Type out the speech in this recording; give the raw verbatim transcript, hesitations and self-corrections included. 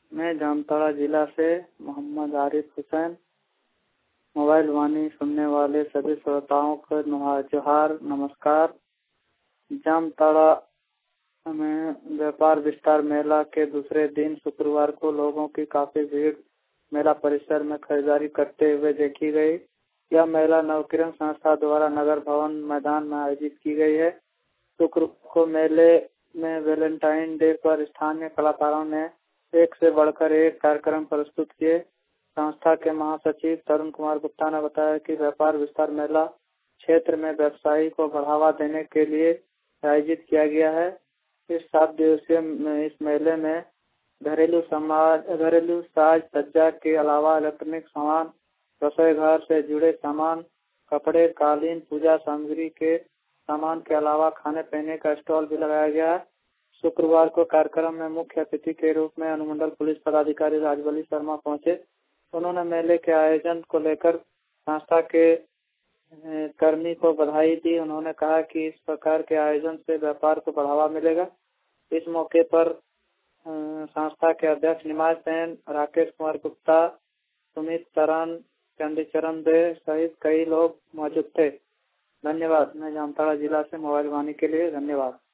मैं जामताड़ा जिला से मोहम्मद आरिफ हुसैन। मोबाइल वाणी सुनने वाले सभी श्रोताओं को जोहार, नमस्कार। जामताड़ा में व्यापार विस्तार मेला के दूसरे दिन शुक्रवार को लोगों की काफी भीड़ मेला परिसर में खरीदारी करते हुए देखी गई। यह मेला नवकिरण संस्था द्वारा नगर भवन मैदान में आयोजित की गई है। शुक्रवार को मेले में वैलेंटाइन डे पर स्थानीय कलाकारों ने एक से बढ़कर एक कार्यक्रम प्रस्तुत किए। संस्था के महासचिव तरुण कुमार गुप्ता ने बताया कि व्यापार विस्तार मेला क्षेत्र में व्यवसायी को बढ़ावा देने के लिए आयोजित किया गया है। इस सात दिवसीय इस मेले में घरेलू समाज घरेलू साज सज्जा के अलावा इलेक्ट्रॉनिक सामान, रसोई घर से जुड़े सामान, कपड़े, कालीन, पूजा सामग्री के सामान के अलावा खाने पीने का स्टॉल भी लगाया गया है। शुक्रवार को कार्यक्रम में मुख्य अतिथि के रूप में अनुमंडल पुलिस पदाधिकारी राजबली शर्मा पहुंचे। उन्होंने मेले के आयोजन को लेकर संस्था के कर्मी को बधाई दी। उन्होंने कहा कि इस प्रकार के आयोजन से व्यापार को बढ़ावा मिलेगा। इस मौके पर संस्था के अध्यक्ष निमाज सेन, राकेश कुमार गुप्ता, सुमित तरन, चंडीचरण दे सहित कई लोग मौजूद थे। धन्यवाद। मैं जामताड़ा जिला से मोबाइल वाणी के लिए धन्यवाद।